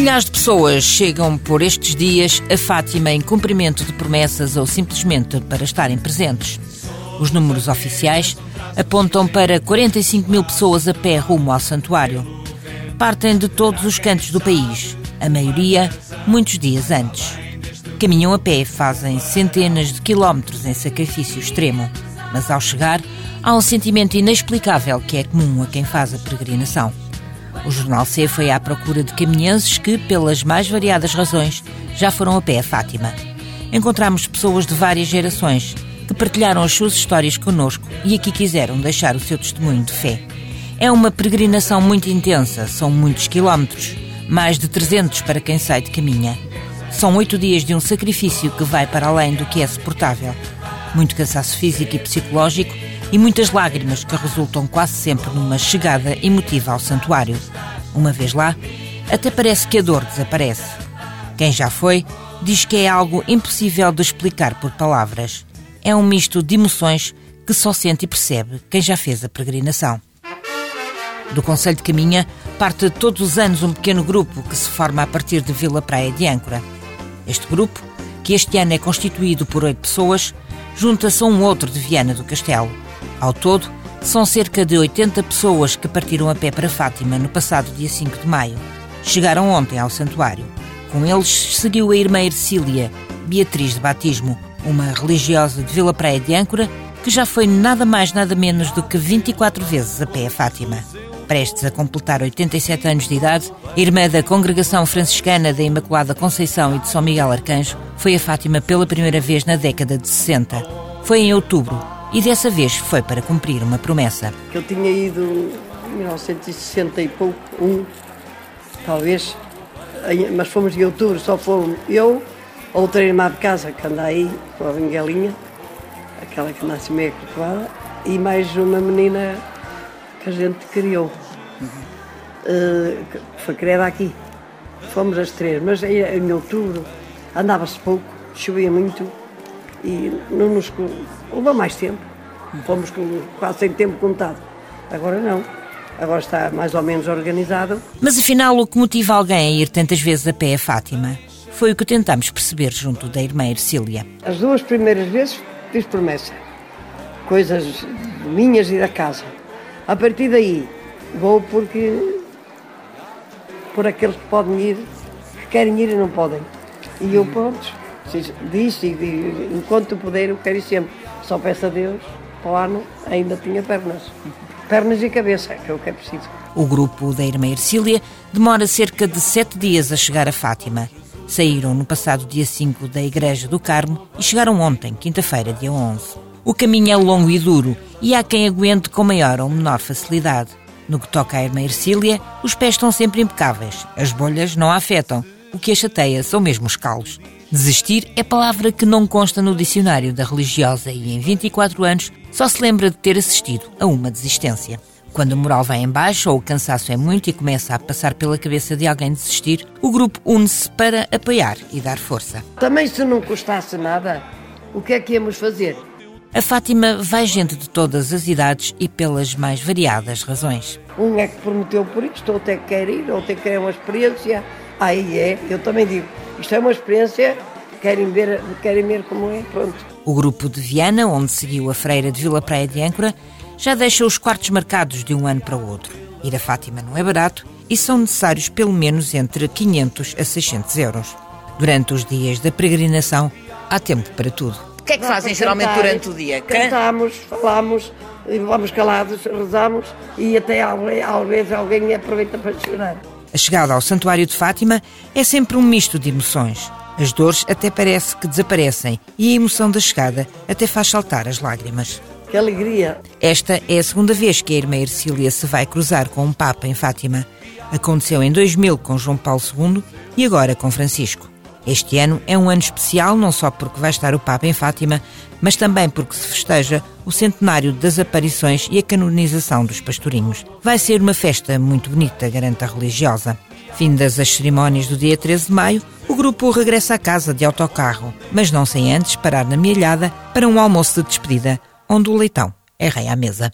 Milhares de pessoas chegam por estes dias a Fátima em cumprimento de promessas ou simplesmente para estarem presentes. Os números oficiais apontam para 45 mil pessoas a pé rumo ao santuário. Partem de todos os cantos do país, a maioria muitos dias antes. Caminham a pé, fazem centenas de quilómetros em sacrifício extremo, mas ao chegar há um sentimento inexplicável que é comum a quem faz a peregrinação. O Jornal C foi à procura de caminhantes que, pelas mais variadas razões, já foram a pé a Fátima. Encontramos pessoas de várias gerações que partilharam as suas histórias connosco e aqui quiseram deixar o seu testemunho de fé. É uma peregrinação muito intensa, são muitos quilómetros, mais de 300 para quem sai de caminha. São 8 dias de um sacrifício que vai para além do que é suportável. Muito cansaço físico e psicológico e muitas lágrimas que resultam quase sempre numa chegada emotiva ao santuário. Uma vez lá, até parece que a dor desaparece. Quem já foi diz que é algo impossível de explicar por palavras. É um misto de emoções que só sente e percebe quem já fez a peregrinação. Do Concelho de Caminha parte todos os anos um pequeno grupo que se forma a partir de Vila Praia de Âncora. Este grupo, que este ano é constituído por 8 pessoas, junta-se a um outro de Viana do Castelo. Ao todo, são cerca de 80 pessoas que partiram a pé para Fátima no passado dia 5 de maio. Chegaram ontem ao santuário. Com eles seguiu a irmã Ercília, Beatriz de batismo, uma religiosa de Vila Praia de Âncora que já foi nada mais nada menos do que 24 vezes a pé a Fátima. Prestes a completar 87 anos de idade, a irmã da Congregação Franciscana da Imaculada Conceição e de São Miguel Arcanjo foi a Fátima pela primeira vez na década de 60. Foi em outubro e dessa vez foi para cumprir uma promessa. Eu tinha ido em 1960 e pouco, talvez, mas fomos em outubro, só fomos eu, outra irmã de casa que anda aí, com a bengalinha, aquela que nasce meio corcovada, e mais uma menina que a gente criou, foi criada aqui. Fomos as 3, mas em outubro andava-se pouco, chovia muito e não nos levou mais tempo. Fomos quase sem tempo contado. Agora não, agora está mais ou menos organizado. Mas afinal, o que motiva alguém a ir tantas vezes a pé a Fátima? Foi o que tentámos perceber junto da irmã Ercília. As 2 primeiras vezes fiz promessa, coisas minhas e da casa. A partir daí, vou por aqueles que podem ir, que querem ir e não podem. E eu, pronto, disse, enquanto puder, eu quero ir sempre. Só peço a Deus, para o ano, ainda tinha pernas. Pernas e cabeça, que é o que é preciso. O grupo da irmã Ercília demora cerca de 7 dias a chegar a Fátima. Saíram no passado dia 5 da Igreja do Carmo e chegaram ontem, quinta-feira, dia 11. O caminho é longo e duro e há quem aguente com maior ou menor facilidade. No que toca à irmã Ercília, os pés estão sempre impecáveis. As bolhas não a afetam. O que a chateia são mesmo os calos. Desistir é palavra que não consta no dicionário da religiosa e em 24 anos só se lembra de ter assistido a uma desistência. Quando a moral vai em baixo ou o cansaço é muito e começa a passar pela cabeça de alguém desistir, o grupo une-se para apoiar e dar força. Também se não custasse nada, o que é que íamos fazer? A Fátima vai gente de todas as idades e pelas mais variadas razões. Um é que prometeu por isto, outro é que quer ir, outro é que quer uma experiência. Aí eu também digo, isto é uma experiência, querem ver como é, pronto. O grupo de Viana, onde seguiu a freira de Vila Praia de Âncora, já deixa os quartos marcados de um ano para o outro. Ir a Fátima não é barato e são necessários pelo menos entre 500 a 600 euros. Durante os dias da peregrinação, há tempo para tudo. O que é que fazem geralmente durante o dia? Cantamos, falamos, vamos calados, rezamos e até às vezes alguém aproveita para chorar. A chegada ao Santuário de Fátima é sempre um misto de emoções. As dores até parece que desaparecem e a emoção da chegada até faz saltar as lágrimas. Que alegria! Esta é a segunda vez que a irmã Ercília se vai cruzar com um Papa em Fátima. Aconteceu em 2000 com João Paulo II e agora com Francisco. Este ano é um ano especial não só porque vai estar o Papa em Fátima, mas também porque se festeja o centenário das aparições e a canonização dos pastorinhos. Vai ser uma festa muito bonita, garante a religiosa. Findas as cerimónias do dia 13 de maio, o grupo regressa à casa de autocarro, mas não sem antes parar na Mielhada para um almoço de despedida, onde o leitão é rei à mesa.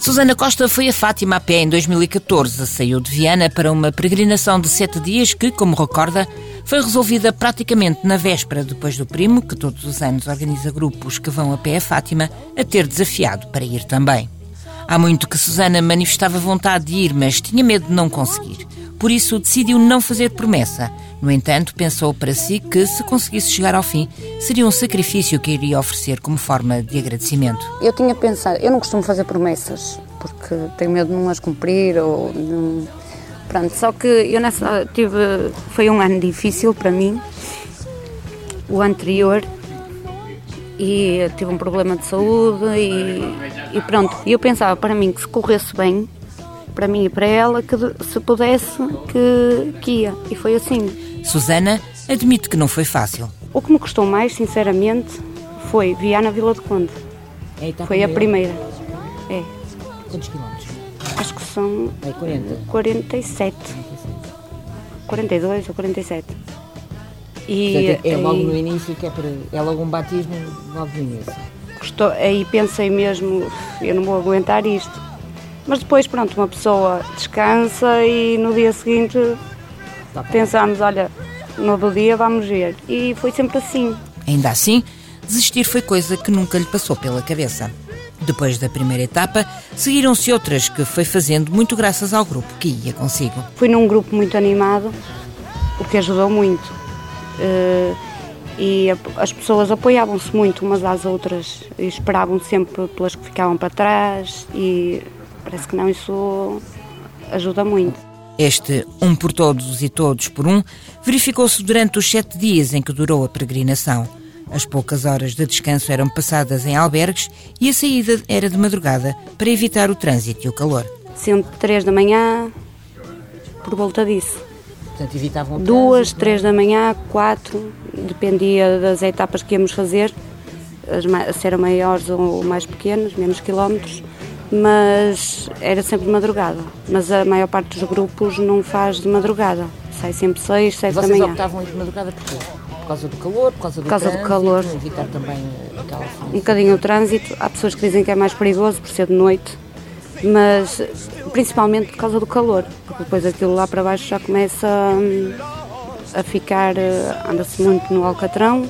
Susana Costa foi a Fátima a pé em 2014. Saiu de Viana para uma peregrinação de 7 dias que, como recorda, foi resolvida praticamente na véspera, depois do primo, que todos os anos organiza grupos que vão a pé a Fátima, a ter desafiado para ir também. Há muito que Susana manifestava vontade de ir, mas tinha medo de não conseguir. Por isso decidiu não fazer promessa. No entanto, pensou para si que, se conseguisse chegar ao fim, seria um sacrifício que iria oferecer como forma de agradecimento. Eu tinha pensado, eu não costumo fazer promessas, porque tenho medo de não as cumprir ou de... Pronto, só que eu foi um ano difícil para mim, o anterior, e eu tive um problema de saúde e pronto. E eu pensava para mim que se corresse bem, para mim e para ela, que se pudesse, que ia. E foi assim. Susana admite que não foi fácil. O que me custou mais, sinceramente, foi Viana Vila de Conde. Foi a primeira. É. Quantos quilómetros? Acho que são 47. 42 ou 47. E é logo no início, é logo um batismo logo no início. Aí pensei mesmo, eu não vou aguentar isto. Mas depois, pronto, uma pessoa descansa e no dia seguinte pensámos, olha, no outro dia vamos ver. E foi sempre assim. Ainda assim, desistir foi coisa que nunca lhe passou pela cabeça. Depois da primeira etapa, seguiram-se outras que foi fazendo muito graças ao grupo que ia consigo. Fui num grupo muito animado, o que ajudou muito. E as pessoas apoiavam-se muito umas às outras e esperavam sempre pelas que ficavam para trás e parece que não, isso ajuda muito. Este um por todos e todos por um verificou-se durante os 7 dias em que durou a peregrinação. As poucas horas de descanso eram passadas em albergues e a saída era de madrugada para evitar o trânsito e o calor. Sempre 3 da manhã, por volta disso. Portanto, evitavam 2, 3 da manhã, 4, dependia das etapas que íamos fazer, se eram maiores ou mais pequenas, menos quilómetros, mas era sempre de madrugada. Mas a maior parte dos grupos não faz de madrugada, sai sempre 6, 7 da manhã. Vocês optavam em de madrugada porquê? Por causa do calor, por causa do trânsito, calor. Evitar também aquela Um bocadinho o trânsito, há pessoas que dizem que é mais perigoso por ser de noite, mas principalmente por causa do calor, porque depois aquilo lá para baixo já começa a ficar, anda-se muito no alcatrão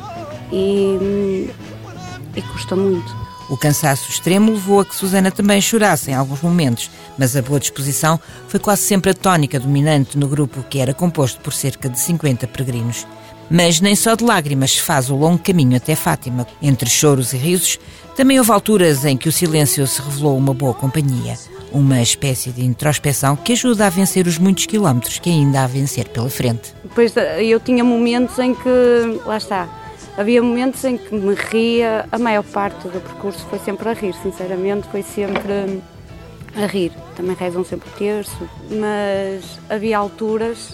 e custa muito. O cansaço extremo levou a que Susana também chorasse em alguns momentos, mas a boa disposição foi quase sempre a tónica dominante no grupo, que era composto por cerca de 50 peregrinos. Mas nem só de lágrimas se faz o longo caminho até Fátima. Entre choros e risos, também houve alturas em que o silêncio se revelou uma boa companhia. Uma espécie de introspeção que ajuda a vencer os muitos quilómetros que ainda há a vencer pela frente. Depois eu tinha momentos em que, lá está, havia momentos em que me ria, a maior parte do percurso foi sempre a rir, sinceramente, foi sempre a rir. Também rezam sempre o terço, mas havia alturas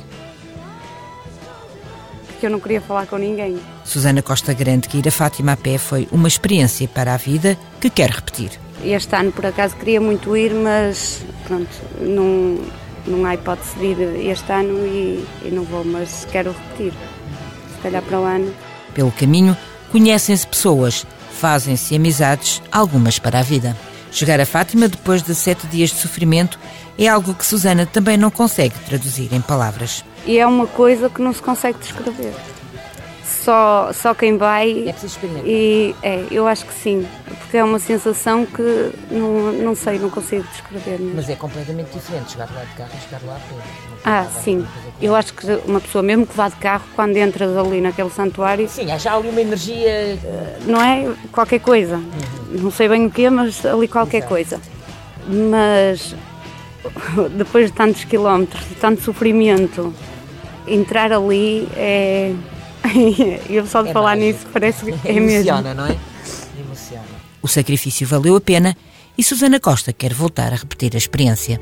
que eu não queria falar com ninguém. Susana Costa garante que ir a Fátima a pé foi uma experiência para a vida que quer repetir. Este ano, por acaso, queria muito ir, mas pronto, não há hipótese de ir este ano e não vou, mas quero repetir, se calhar para o ano. Pelo caminho, conhecem-se pessoas, fazem-se amizades, algumas para a vida. Chegar a Fátima depois de 7 dias de sofrimento é algo que Susana também não consegue traduzir em palavras. E é uma coisa que não se consegue descrever. Só quem vai... É preciso experimentar. Eu acho que sim, porque é uma sensação que não sei, não consigo descrever mesmo. Mas é completamente diferente chegar lá de carro e chegar lá a pé. Sim. Eu acho que uma pessoa, mesmo que vá de carro, quando entras ali naquele santuário... Sim, há já ali uma energia... Não é? Qualquer coisa. Não sei bem o que é, mas ali qualquer coisa. Mas depois de tantos quilómetros, de tanto sofrimento, entrar ali é... E eu só de falar mágico. nisso parece que é mesmo. Emociona, não é? Emociona. O sacrifício valeu a pena e Susana Costa quer voltar a repetir a experiência.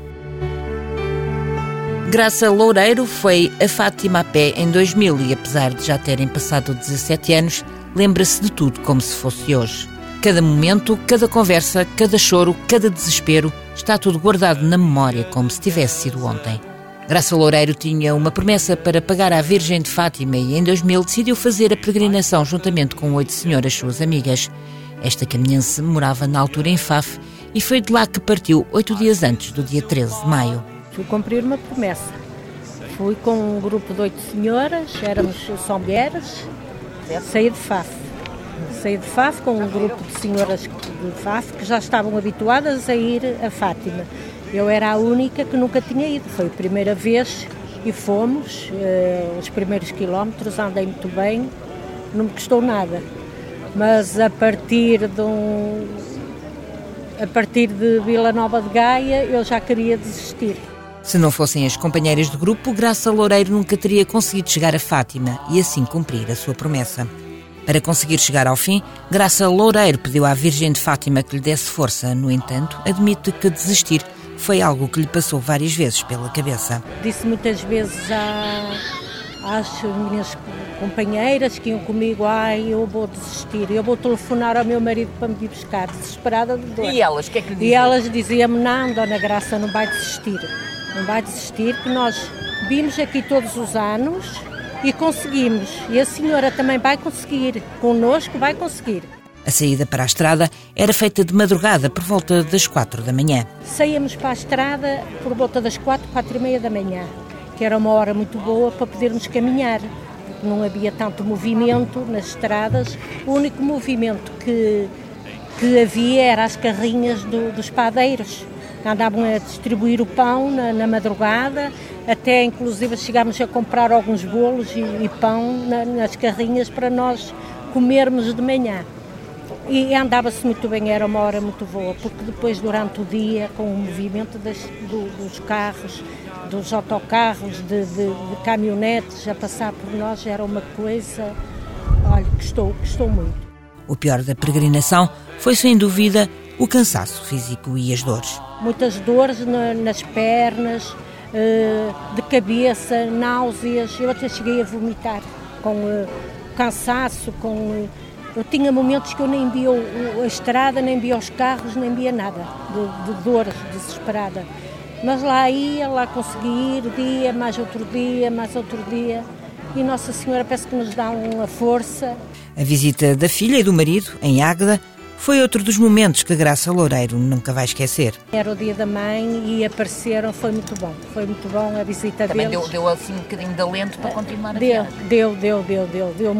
Graça Loureiro foi a Fátima a pé em 2000 e, apesar de já terem passado 17 anos, lembra-se de tudo como se fosse hoje. Cada momento, cada conversa, cada choro, cada desespero, está tudo guardado na memória como se tivesse sido ontem. Graça Loureiro tinha uma promessa para pagar à Virgem de Fátima e em 2000 decidiu fazer a peregrinação juntamente com 8 senhoras suas amigas. Esta caminhança morava na altura em Faf E foi de lá que partiu 8 dias antes do dia 13 de maio. Fui cumprir uma promessa. Fui com um grupo de 8 senhoras, éramos só mulheres, saí de Faf. Saí de Faf com um grupo de senhoras de Faf que já estavam habituadas a ir a Fátima. Eu era a única que nunca tinha ido. Foi a primeira vez e fomos. Os primeiros quilómetros andei muito bem, não me custou nada. Mas a partir de Vila Nova de Gaia eu já queria desistir. Se não fossem as companheiras de grupo, Graça Loureiro nunca teria conseguido chegar a Fátima e assim cumprir a sua promessa. Para conseguir chegar ao fim, Graça Loureiro pediu à Virgem de Fátima que lhe desse força. No entanto, admite que desistir foi algo que lhe passou várias vezes pela cabeça. Disse muitas vezes às minhas companheiras que iam comigo: eu vou desistir, eu vou telefonar ao meu marido para me ir buscar, desesperada de dor. E elas, o que é que lhe diziam? E elas diziam-me: não, Dona Graça, não vai desistir. Não vai desistir, que nós vimos aqui todos os anos e conseguimos. E a senhora também vai conseguir, connosco vai conseguir. A saída para a estrada era feita de madrugada, por volta das 4 da manhã. Saíamos para a estrada por volta das 4h30 da manhã, que era uma hora muito boa para podermos caminhar, porque não havia tanto movimento nas estradas. O único movimento que havia era as carrinhas dos padeiros. Andavam a distribuir o pão na madrugada, até inclusive chegámos a comprar alguns bolos e pão nas carrinhas para nós comermos de manhã. E andava-se muito bem, era uma hora muito boa, porque depois durante o dia, com o movimento dos carros, dos autocarros, de caminhonetes a passar por nós, era uma coisa, olha, gostou muito. O pior da peregrinação foi, sem dúvida, o cansaço físico e as dores. Muitas dores nas pernas, de cabeça, náuseas. Eu até cheguei a vomitar com cansaço. Eu tinha momentos que eu nem via a estrada, nem via os carros, nem via nada, de dor desesperada. Mas lá ia, lá consegui ir, dia, mais outro dia. E Nossa Senhora parece que nos dá uma força. A visita da filha e do marido, em Águeda, foi outro dos momentos que Graça Loureiro nunca vai esquecer. Era o dia da mãe e apareceram, foi muito bom a visita também deles. Também deu assim um bocadinho de alento para continuar a viagem? Deu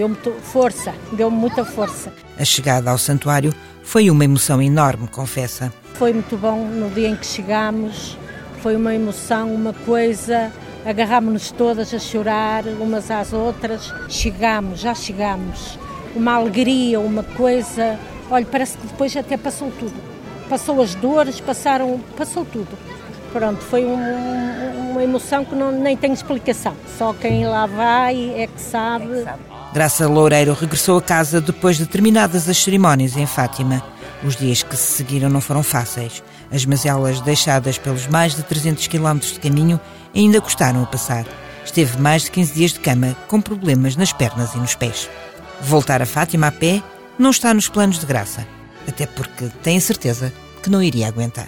muita força. A chegada ao santuário foi uma emoção enorme, confessa. Foi muito bom no dia em que chegámos, foi uma emoção, uma coisa, agarrámos-nos todas a chorar umas às outras, já chegámos, uma alegria, uma coisa. Olha, parece que depois até passou tudo. Passou as dores, passou tudo. Pronto, foi uma emoção que nem tem explicação. Só quem lá vai é que sabe. Graça Loureiro regressou a casa depois de terminadas as cerimónias em Fátima. Os dias que se seguiram não foram fáceis. As mazelas deixadas pelos mais de 300 km de caminho ainda custaram a passar. Esteve mais de 15 dias de cama, com problemas nas pernas e nos pés. Voltar a Fátima a pé não está nos planos de Graça, até porque tem a certeza que não iria aguentar.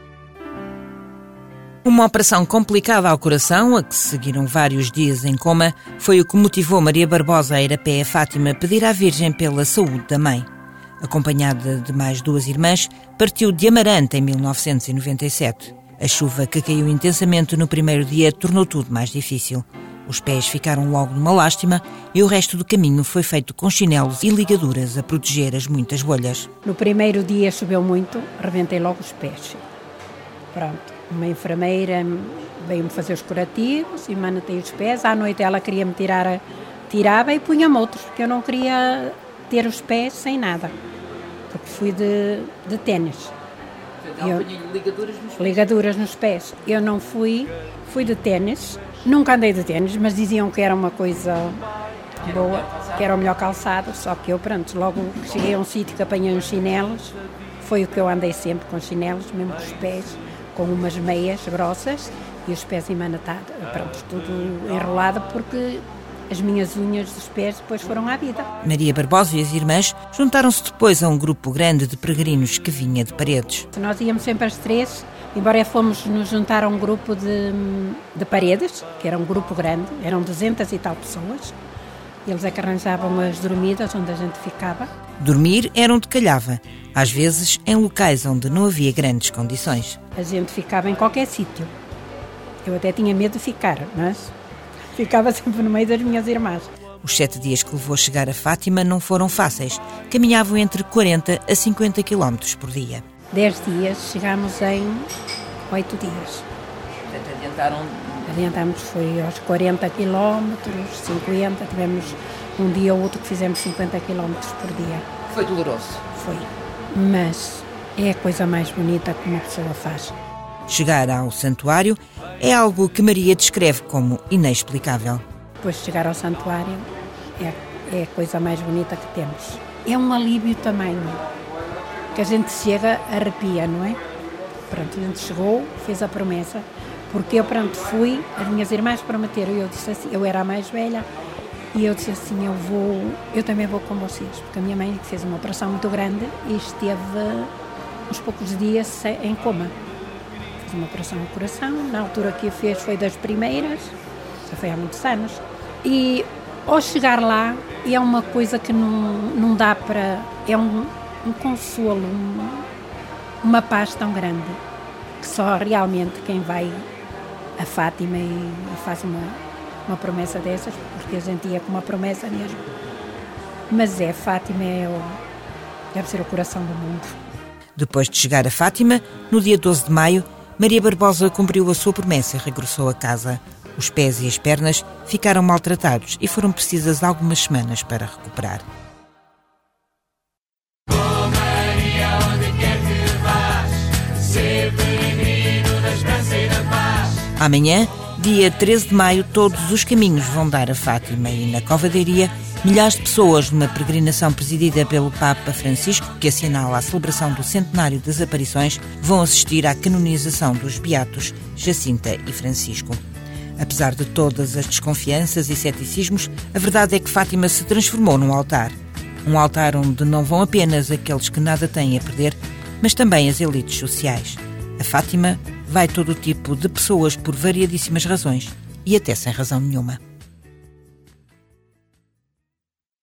Uma operação complicada ao coração, a que seguiram vários dias em coma, foi o que motivou Maria Barbosa a ir a pé a Fátima pedir à Virgem pela saúde da mãe. Acompanhada de mais 2 irmãs, partiu de Amarante em 1997. A chuva que caiu intensamente no primeiro dia tornou tudo mais difícil. Os pés ficaram logo numa lástima e o resto do caminho foi feito com chinelos e ligaduras a proteger as muitas bolhas. No primeiro dia choveu muito, rebentei logo os pés. Pronto, uma enfermeira veio-me fazer os curativos e manatei os pés. À noite ela queria me tirava e punha-me outros, porque eu não queria ter os pés sem nada, porque fui de ténis. Ligaduras nos pés. Eu não fui de ténis. Nunca andei de ténis, mas diziam que era uma coisa boa, que era o melhor calçado, só que eu, pronto, logo cheguei a um sítio que apanhei uns chinelos, foi o que eu andei sempre, com chinelos, mesmo com os pés, com umas meias grossas e os pés emanatados, pronto, tudo enrolado, porque as minhas unhas dos pés depois foram à vida. Maria Barbosa e as irmãs juntaram-se depois a um grupo grande de peregrinos que vinha de Paredes. Nós íamos sempre as 3, embora fomos nos juntar a um grupo de Paredes, que era um grupo grande, eram 200 e tal pessoas, Eles é que arranjavam as dormidas onde a gente ficava. Dormir era onde calhava, às vezes em locais onde não havia grandes condições. A gente ficava em qualquer sítio. Eu até tinha medo de ficar, mas ficava sempre no meio das minhas irmãs. Os 7 dias que levou a chegar a Fátima não foram fáceis. Caminhavam entre 40 a 50 km por dia. 10 dias, chegámos em 8 dias. Adiantámos, foi aos 40 km, 50, tivemos um dia ou outro que fizemos 50 km por dia. Foi doloroso? Foi, mas é a coisa mais bonita que uma pessoa faz. Chegar ao santuário é algo que Maria descreve como inexplicável. Depois de chegar ao santuário é a coisa mais bonita que temos. É um alívio também, não é? Que a gente chega, arrepia, não é? Pronto, a gente chegou, fez a promessa, porque eu fui, as minhas irmãs prometeram, eu disse assim, eu era a mais velha, e eu disse assim, eu também vou com vocês, porque a minha mãe fez uma operação muito grande e esteve uns poucos dias em coma. Fez uma operação no coração, na altura que a fez foi das primeiras, já foi há muitos anos, e ao chegar lá é uma coisa que não dá para, é um consolo, uma paz tão grande, que só realmente quem vai a Fátima e faz uma promessa dessas, porque a gente ia com uma promessa mesmo. Mas Fátima deve ser o coração do mundo. Depois de chegar a Fátima, no dia 12 de maio, Maria Barbosa cumpriu a sua promessa e regressou a casa. Os pés e as pernas ficaram maltratados e foram precisas algumas semanas para recuperar. Amanhã, dia 13 de maio, todos os caminhos vão dar a Fátima e na Cova da Iria, milhares de pessoas numa peregrinação presidida pelo Papa Francisco, que assinala a celebração do centenário das aparições, vão assistir à canonização dos beatos Jacinta e Francisco. Apesar de todas as desconfianças e ceticismos, a verdade é que Fátima se transformou num altar. Um altar onde não vão apenas aqueles que nada têm a perder, mas também as elites sociais. A Fátima vai todo tipo de pessoas por variadíssimas razões e até sem razão nenhuma.